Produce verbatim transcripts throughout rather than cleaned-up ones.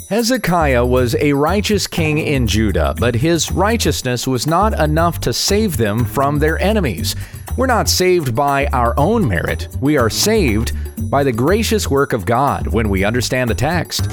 Hezekiah was a righteous king in Judah, but his righteousness was not enough to save them from their enemies. We're not saved by our own merit. We are saved by the gracious work of God when we understand the text.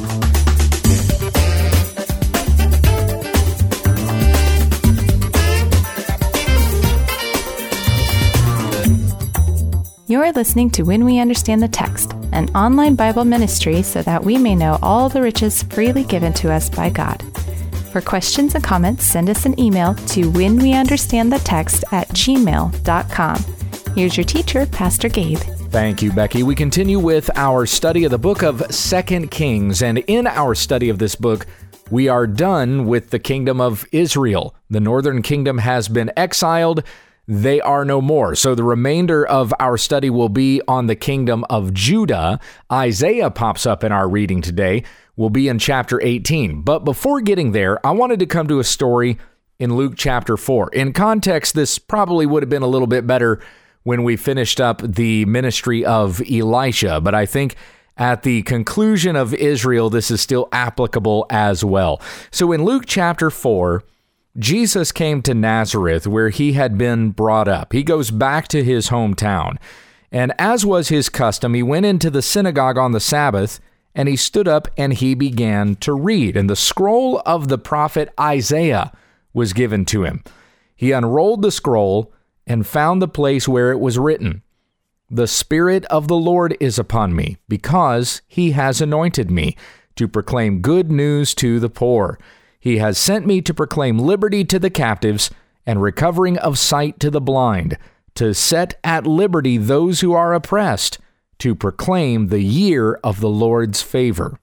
You're listening to When We Understand the Text, an online Bible ministry so that we may know all the riches freely given to us by God. For questions and comments, send us an email to whenweunderstandthetext at gmail dot com. Here's your teacher, Pastor Gabe. Thank you, Becky. We continue with our study of the book of Second Kings, and in our study of this book, we are done with the kingdom of Israel. The northern kingdom has been exiled. They are no more. So the remainder of our study will be on the kingdom of Judah. Isaiah pops up in our reading today. We'll be in chapter eighteen. But before getting there, I wanted to come to a story in Luke chapter four. In context, this probably would have been a little bit better when we finished up the ministry of Elisha. But I think at the conclusion of Israel, this is still applicable as well. So in Luke chapter four, Jesus came to Nazareth, where he had been brought up. He goes back to his hometown. And as was his custom, he went into the synagogue on the Sabbath, and he stood up and he began to read. And the scroll of the prophet Isaiah was given to him. He unrolled the scroll and found the place where it was written, "The Spirit of the Lord is upon me, because he has anointed me to proclaim good news to the poor. He has sent me to proclaim liberty to the captives and recovering of sight to the blind, to set at liberty those who are oppressed, to proclaim the year of the Lord's favor."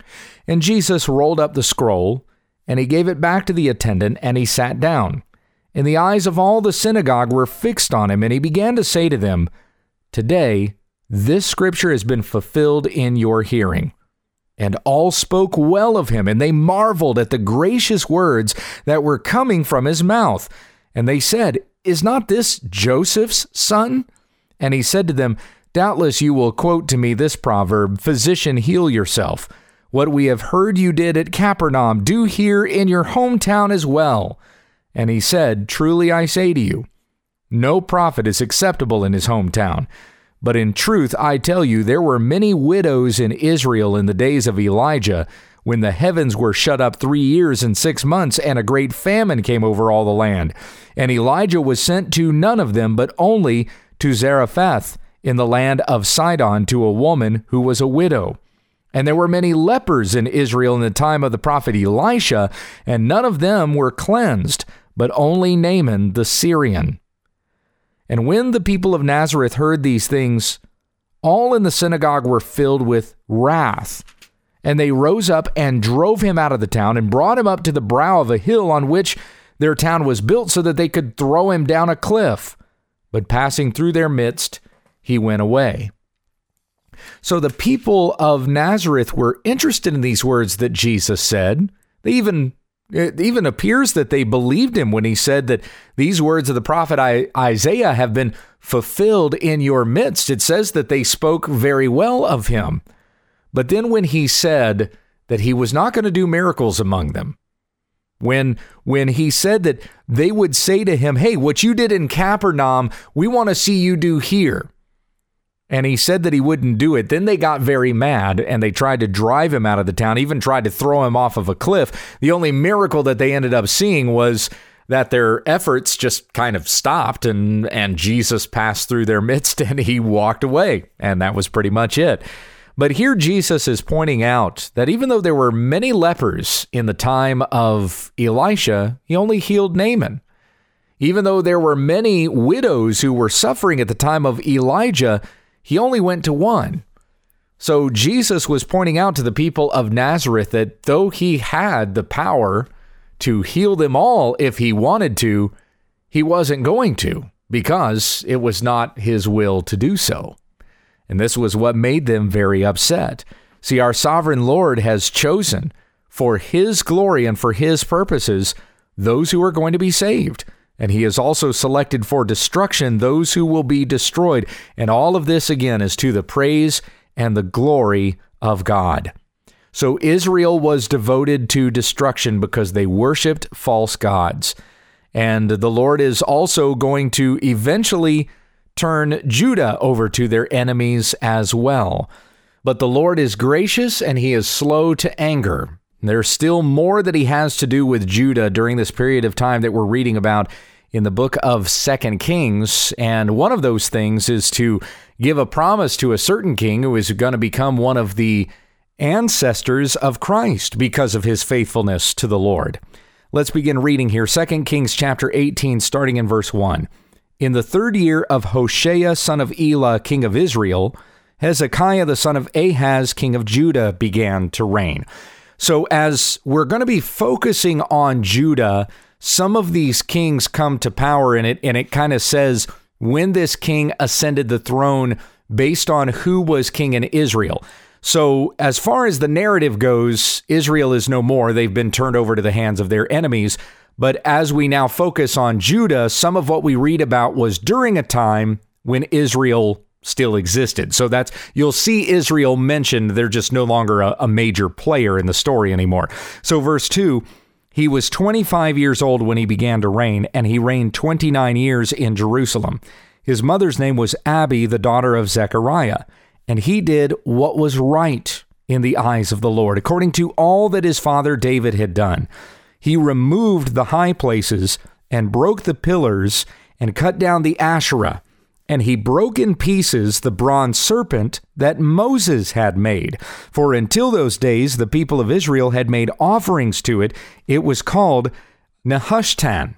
And Jesus rolled up the scroll, and he gave it back to the attendant, and he sat down. And the eyes of all the synagogue were fixed on him, and he began to say to them, "Today, this scripture has been fulfilled in your hearing." And all spoke well of him, and they marveled at the gracious words that were coming from his mouth. And they said, "Is not this Joseph's son?" And he said to them, "Doubtless you will quote to me this proverb, 'Physician, heal yourself. What we have heard you did at Capernaum, do here in your hometown as well." And he said, "Truly I say to you, no prophet is acceptable in his hometown. But in truth, I tell you, there were many widows in Israel in the days of Elijah, when the heavens were shut up three years and six months, and a great famine came over all the land. And Elijah was sent to none of them, but only to Zarephath in the land of Sidon, to a woman who was a widow. And there were many lepers in Israel in the time of the prophet Elisha, and none of them were cleansed, but only Naaman the Syrian. And when the people of Nazareth heard these things, all in the synagogue were filled with wrath. And they rose up and drove him out of the town and brought him up to the brow of a hill on which their town was built, so that they could throw him down a cliff. But passing through their midst, he went away. So the people of Nazareth were interested in these words that Jesus said. They even It even appears that they believed him when he said that these words of the prophet Isaiah have been fulfilled in your midst. It says that they spoke very well of him. But then when he said that he was not going to do miracles among them, when, when he said that they would say to him, "Hey, what you did in Capernaum, we want to see you do here." And he said that he wouldn't do it. Then they got very mad, and they tried to drive him out of the town, even tried to throw him off of a cliff. The only miracle that they ended up seeing was that their efforts just kind of stopped, and, and Jesus passed through their midst, and he walked away. And that was pretty much it. But here Jesus is pointing out that even though there were many lepers in the time of Elisha, he only healed Naaman. Even though there were many widows who were suffering at the time of Elijah, he only went to one. So Jesus was pointing out to the people of Nazareth that though he had the power to heal them all if he wanted to, he wasn't going to, because it was not his will to do so. And this was what made them very upset. See, our sovereign Lord has chosen for his glory and for his purposes those who are going to be saved. And he has also selected for destruction those who will be destroyed. And all of this, again, is to the praise and the glory of God. So Israel was devoted to destruction because they worshiped false gods. And the Lord is also going to eventually turn Judah over to their enemies as well. But the Lord is gracious and he is slow to anger. There's still more that he has to do with Judah during this period of time that we're reading about in the book of Second Kings. And one of those things is to give a promise to a certain king who is going to become one of the ancestors of Christ because of his faithfulness to the Lord. Let's begin reading here. Second Kings chapter eighteen, starting in verse one. In the third year of Hoshea, son of Elah, king of Israel, Hezekiah, the son of Ahaz, king of Judah, began to reign. So as we're going to be focusing on Judah, some of these kings come to power in it, and it kind of says when this king ascended the throne based on who was king in Israel. So as far as the narrative goes, Israel is no more. They've been turned over to the hands of their enemies. But as we now focus on Judah, some of what we read about was during a time when Israel still existed. So that's, you'll see Israel mentioned. They're just no longer a, a major player in the story anymore. So verse two, he was twenty-five years old when he began to reign, and he reigned twenty-nine years in Jerusalem. His mother's name was Abi, the daughter of Zechariah, and he did what was right in the eyes of the Lord, according to all that his father David had done. He removed the high places and broke the pillars and cut down the Asherah. And he broke in pieces the bronze serpent that Moses had made. For until those days, the people of Israel had made offerings to it. It was called Nehushtan.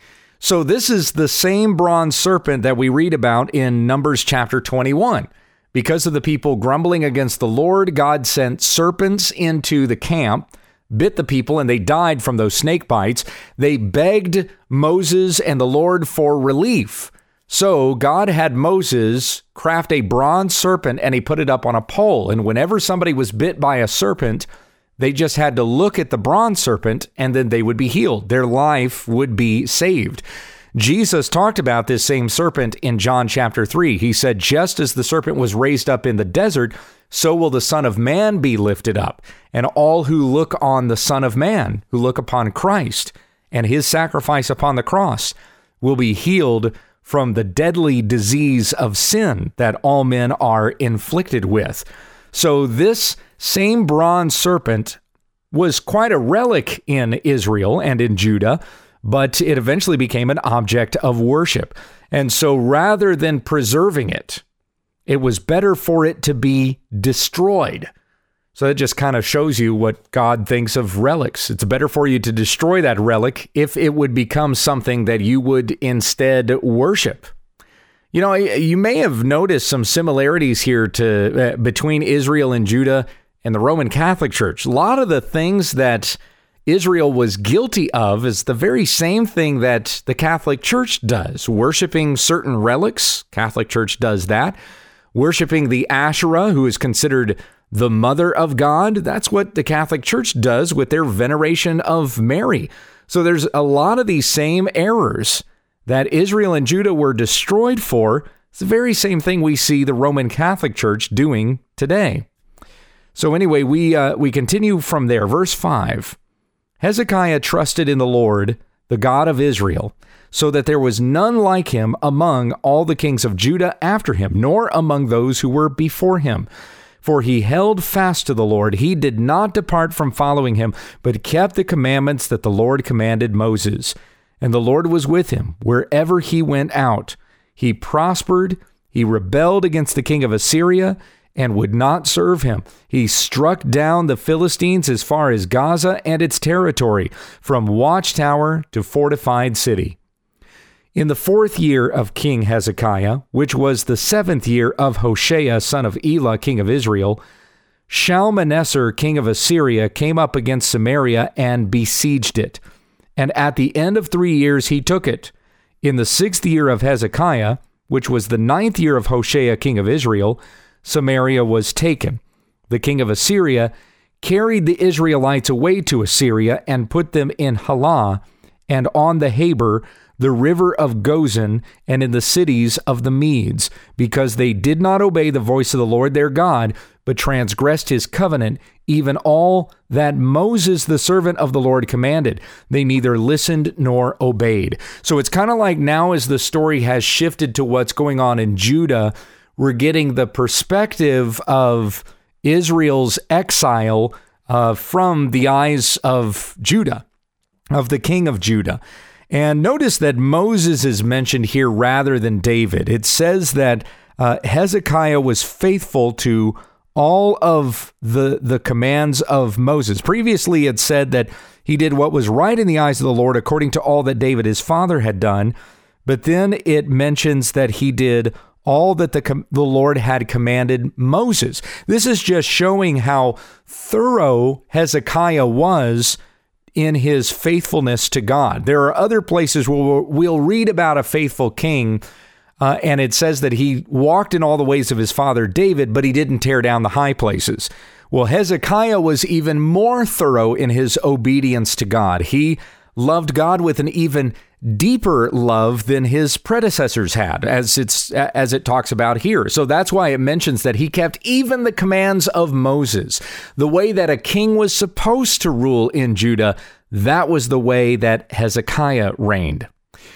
So this is the same bronze serpent that we read about in Numbers chapter twenty-one. Because of the people grumbling against the Lord, God sent serpents into the camp, bit the people, and they died from those snake bites. They begged Moses and the Lord for relief. So God had Moses craft a bronze serpent, and he put it up on a pole. And whenever somebody was bit by a serpent, they just had to look at the bronze serpent, and then they would be healed. Their life would be saved. Jesus talked about this same serpent in John chapter three. He said, just as the serpent was raised up in the desert, so will the Son of Man be lifted up. And all who look on the Son of Man, who look upon Christ and his sacrifice upon the cross, will be healed from the deadly disease of sin that all men are inflicted with. So this same bronze serpent was quite a relic in Israel and in Judah, but it eventually became an object of worship. And so rather than preserving it, it was better for it to be destroyed. So that just kind of shows you what God thinks of relics. It's better for you to destroy that relic if it would become something that you would instead worship. You know, you may have noticed some similarities here to uh, between Israel and Judah and the Roman Catholic Church. A lot of the things that Israel was guilty of is the very same thing that the Catholic Church does. Worshiping certain relics, Catholic Church does that. Worshiping the Asherah, who is considered the mother of God, that's what the Catholic Church does with their veneration of Mary. So there's a lot of these same errors that Israel and Judah were destroyed for. It's the very same thing we see the Roman Catholic Church doing today. So anyway, we uh, we continue from there. Verse five. Hezekiah trusted in the Lord, the God of Israel, so that there was none like him among all the kings of Judah after him, nor among those who were before him. For he held fast to the Lord. He did not depart from following him, but kept the commandments that the Lord commanded Moses. And the Lord was with him wherever he went out. He prospered. He rebelled against the king of Assyria and would not serve him. He struck down the Philistines as far as Gaza and its territory, from watchtower to fortified city. In the fourth year of King Hezekiah, which was the seventh year of Hoshea, son of Elah, king of Israel, Shalmaneser, king of Assyria, came up against Samaria and besieged it. And at the end of three years he took it. In the sixth year of Hezekiah, which was the ninth year of Hoshea, king of Israel, Samaria was taken. The king of Assyria carried the Israelites away to Assyria and put them in Halah and on the Habor, the river of Gozan, and in the cities of the Medes, because they did not obey the voice of the Lord their God, but transgressed his covenant, even all that Moses, the servant of the Lord, commanded. They neither listened nor obeyed. So it's kind of like now as the story has shifted to what's going on in Judah, we're getting the perspective of Israel's exile uh, from the eyes of Judah, of the king of Judah. And notice that Moses is mentioned here rather than David. It says that uh, Hezekiah was faithful to all of the, the commands of Moses. Previously, it said that he did what was right in the eyes of the Lord according to all that David, his father, had done. But then it mentions that he did all that the, the Lord had commanded Moses. This is just showing how thorough Hezekiah was in his faithfulness to God. There are other places where we'll read about a faithful king, uh, and it says that he walked in all the ways of his father David, but he didn't tear down the high places. Well, Hezekiah was even more thorough in his obedience to God. He loved God with an even deeper love than his predecessors had, as it's as it talks about here. So that's why it mentions that he kept even the commands of Moses. The way that a king was supposed to rule in Judah, that was the way that Hezekiah reigned.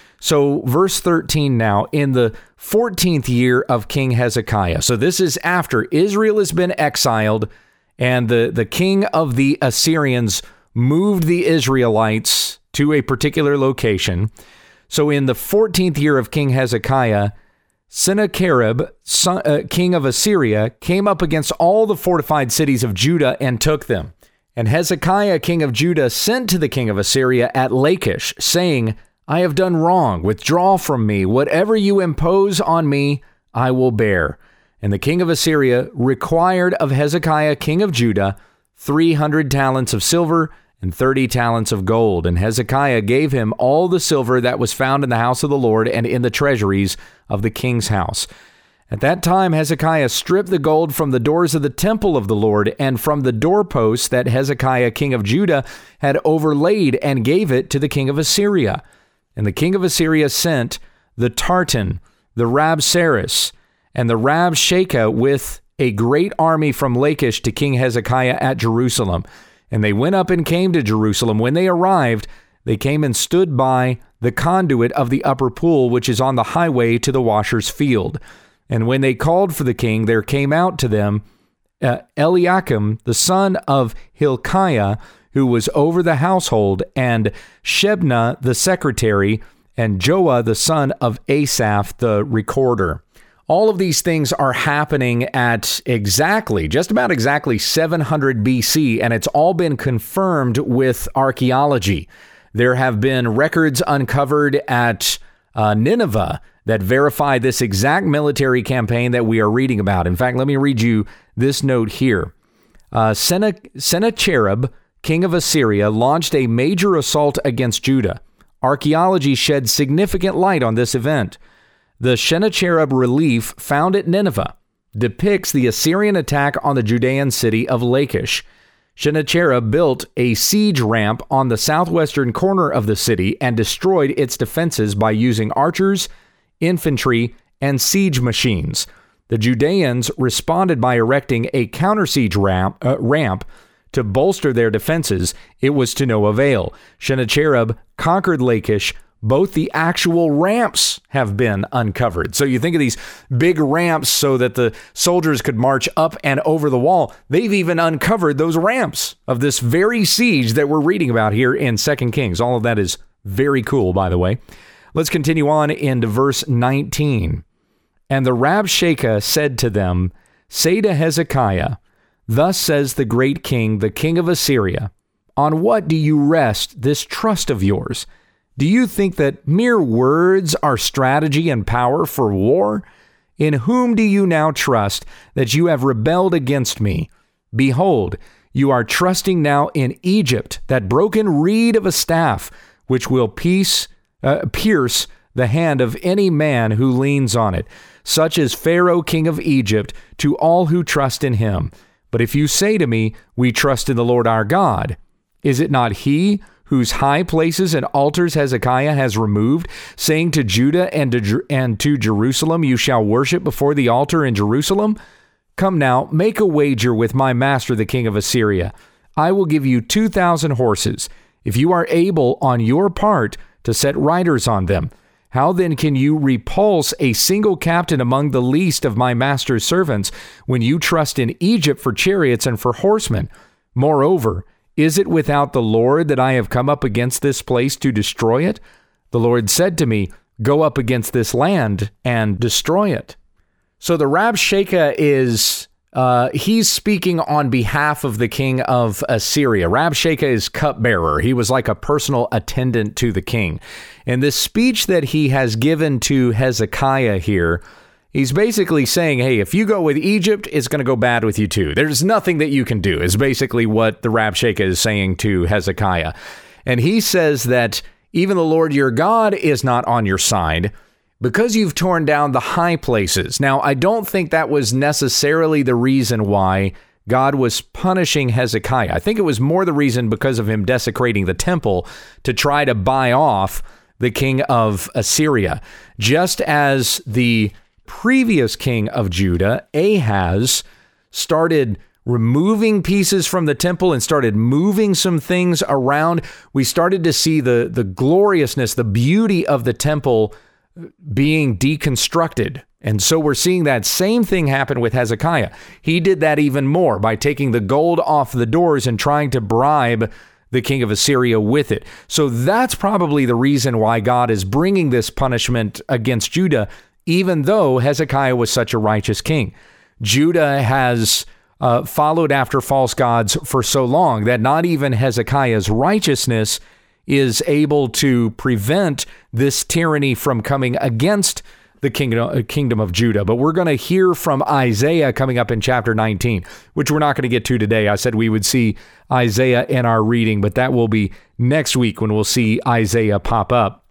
So verse thirteen now, in the fourteenth year of King Hezekiah. So this is after Israel has been exiled and the, the king of the Assyrians moved the Israelites to a particular location. So in the fourteenth year of King Hezekiah, Sennacherib, son, uh, king of Assyria, came up against all the fortified cities of Judah and took them. And Hezekiah, king of Judah, sent to the king of Assyria at Lachish, saying, I have done wrong. Withdraw from me. Whatever you impose on me, I will bear. And the king of Assyria required of Hezekiah, king of Judah, three hundred talents of silver and thirty talents of gold. And Hezekiah gave him all the silver that was found in the house of the Lord and in the treasuries of the king's house. At that time, Hezekiah stripped the gold from the doors of the temple of the Lord and from the doorposts that Hezekiah, king of Judah, had overlaid, and gave it to the king of Assyria. And the king of Assyria sent the Tartan, the Rabsaris, and the Rabshakeh with a great army from Lachish to King Hezekiah at Jerusalem. And they went up and came to Jerusalem. When they arrived, they came and stood by the conduit of the upper pool, which is on the highway to the washer's field. And when they called for the king, there came out to them uh, Eliakim, the son of Hilkiah, who was over the household, and Shebna, the secretary, and Joah, the son of Asaph, the recorder. All of these things are happening at exactly, just about exactly seven hundred B C, and it's all been confirmed with archaeology. There have been records uncovered at uh, Nineveh that verify this exact military campaign that we are reading about. In fact, let me read you this note here. Uh, Sennacherib, king of Assyria, launched a major assault against Judah. Archaeology shed significant light on this event. The Sennacherib relief found at Nineveh depicts the Assyrian attack on the Judean city of Lachish. Sennacherib built a siege ramp on the southwestern corner of the city and destroyed its defenses by using archers, infantry, and siege machines. The Judeans responded by erecting a counter-siege ramp, uh, ramp to bolster their defenses. It was to no avail. Sennacherib conquered Lachish. Both the actual ramps have been uncovered. So you think of these big ramps so that the soldiers could march up and over the wall. They've even uncovered those ramps of this very siege that we're reading about here in Second Kings. All of that is very cool, by the way. Let's continue on into verse nineteen. And the Rabshakeh said to them, say to Hezekiah, thus says the great king, the king of Assyria, on what do you rest this trust of yours? Do you think that mere words are strategy and power for war? In whom do you now trust that you have rebelled against me? Behold, you are trusting now in Egypt, that broken reed of a staff, which will piece, uh, pierce the hand of any man who leans on it, such as Pharaoh, king of Egypt, to all who trust in him. But if you say to me, we trust in the Lord our God, is it not he whose high places and altars Hezekiah has removed, saying to Judah and to, and to Jerusalem, you shall worship before the altar in Jerusalem? Come now, make a wager with my master, the king of Assyria. I will give you two thousand horses, if you are able on your part to set riders on them. How then can you repulse a single captain among the least of my master's servants when you trust in Egypt for chariots and for horsemen? Moreover, is it without the Lord that I have come up against this place to destroy it? The Lord said to me, go up against this land and destroy it. So the Rabshakeh is, uh, he's speaking on behalf of the king of Assyria. Rabshakeh is cupbearer. He was like a personal attendant to the king. And this speech that he has given to Hezekiah here, he's basically saying, hey, if you go with Egypt, it's going to go bad with you too. There's nothing that you can do, is basically what the Rabshakeh is saying to Hezekiah. And he says that even the Lord your God is not on your side because you've torn down the high places. Now, I don't think that was necessarily the reason why God was punishing Hezekiah. I think it was more the reason because of him desecrating the temple to try to buy off the king of Assyria. Just as the previous king of Judah, Ahaz, started removing pieces from the temple and started moving some things around, we started to see the, the gloriousness, the beauty of the temple being deconstructed. And so we're seeing that same thing happen with Hezekiah. He did that even more by taking the gold off the doors and trying to bribe the king of Assyria with it. So that's probably the reason why God is bringing this punishment against Judah, even though Hezekiah was such a righteous king. Judah has uh, followed after false gods for so long that not even Hezekiah's righteousness is able to prevent this tyranny from coming against the kingdom, kingdom of Judah. But we're going to hear from Isaiah coming up in chapter nineteen, which we're not going to get to today. I said we would see Isaiah in our reading, but that will be next week when we'll see Isaiah pop up.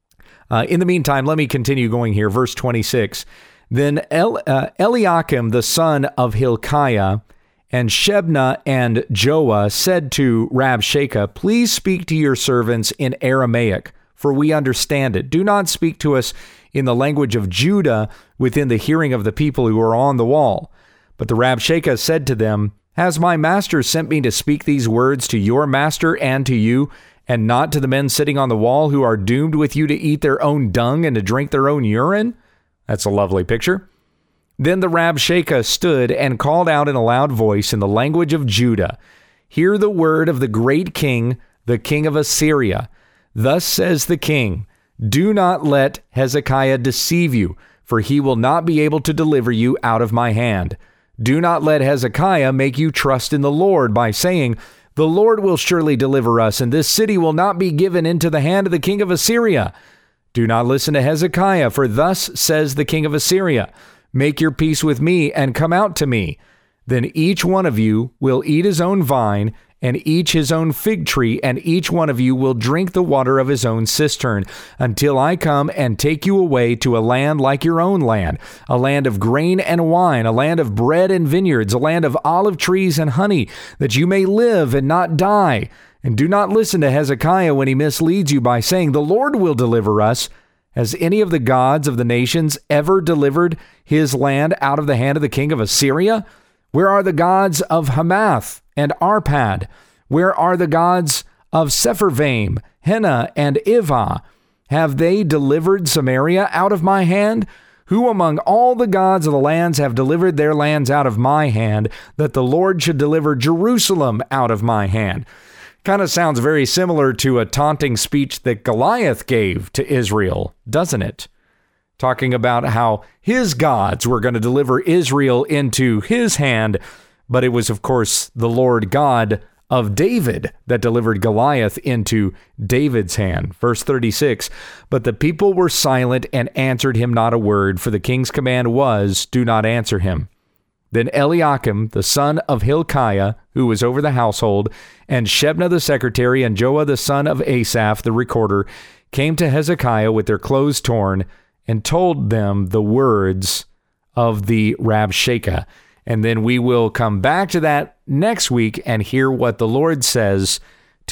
Uh, in the meantime, let me continue going here. Verse twenty-six. Then El, uh, Eliakim, the son of Hilkiah, and Shebna and Joah said to Rabshakeh, please speak to your servants in Aramaic, for we understand it. Do not speak to us in the language of Judah within the hearing of the people who are on the wall. But the Rabshakeh said to them, has my master sent me to speak these words to your master and to you, and not to the men sitting on the wall who are doomed with you to eat their own dung and to drink their own urine? That's a lovely picture. Then the Rabshakeh stood and called out in a loud voice in the language of Judah, hear the word of the great king, the king of Assyria. Thus says the king, do not let Hezekiah deceive you, for he will not be able to deliver you out of my hand. Do not let Hezekiah make you trust in the Lord by saying, the Lord will surely deliver us, and this city will not be given into the hand of the king of Assyria. Do not listen to Hezekiah, for thus says the king of Assyria, make your peace with me and come out to me. Then each one of you will eat his own vine and each his own fig tree, and each one of you will drink the water of his own cistern, until I come and take you away to a land like your own land, a land of grain and wine, a land of bread and vineyards, a land of olive trees and honey, that you may live and not die. And do not listen to Hezekiah when he misleads you by saying, the Lord will deliver us. Has any of the gods of the nations ever delivered his land out of the hand of the king of Assyria? Where are the gods of Hamath and Arpad? Where are the gods of Sepharvaim, Hena, and Ivah? Have they delivered Samaria out of my hand? Who among all the gods of the lands have delivered their lands out of my hand, that the Lord should deliver Jerusalem out of my hand? Kind of sounds very similar to a taunting speech that Goliath gave to Israel, doesn't it? Talking about how his gods were going to deliver Israel into his hand, but it was, of course, the Lord God of David that delivered Goliath into David's hand. Verse thirty-six, but the people were silent and answered him not a word, for the king's command was, do not answer him. Then Eliakim, the son of Hilkiah, who was over the household, and Shebna the secretary, and Joah the son of Asaph the recorder, came to Hezekiah with their clothes torn, and told them the words of the Rabshakeh. And then we will come back to that next week and hear what the Lord says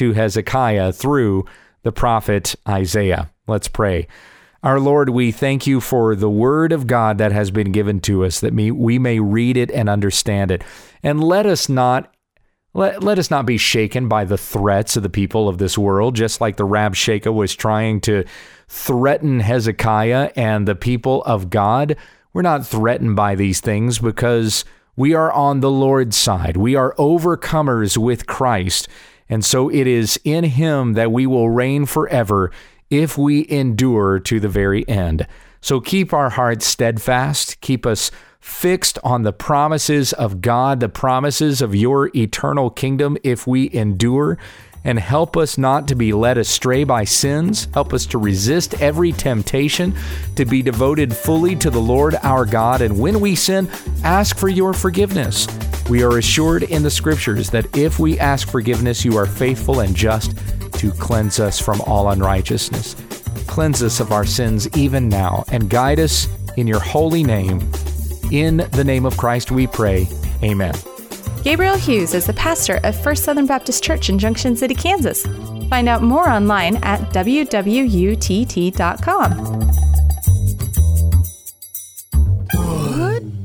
to Hezekiah through the prophet Isaiah. Let's pray. Our Lord, we thank you for the word of God that has been given to us, that we may read it and understand it. And let us not let, let us not be shaken by the threats of the people of this world, just like the Rabshakeh was trying to threaten Hezekiah and the people of God. We're not threatened by these things because we are on the Lord's side. We are overcomers with Christ. And so it is in him that we will reign forever if we endure to the very end. So keep our hearts steadfast. Keep us fixed on the promises of God, the promises of your eternal kingdom if we endure. And help us not to be led astray by sins. Help us to resist every temptation, to be devoted fully to the Lord our God. And when we sin, ask for your forgiveness. We are assured in the scriptures that if we ask forgiveness, you are faithful and just to cleanse us from all unrighteousness. Cleanse us of our sins even now and guide us in your holy name. In the name of Christ we pray. Amen. Gabriel Hughes is the pastor of First Southern Baptist Church in Junction City, Kansas. Find out more online at w w u t t dot com. Good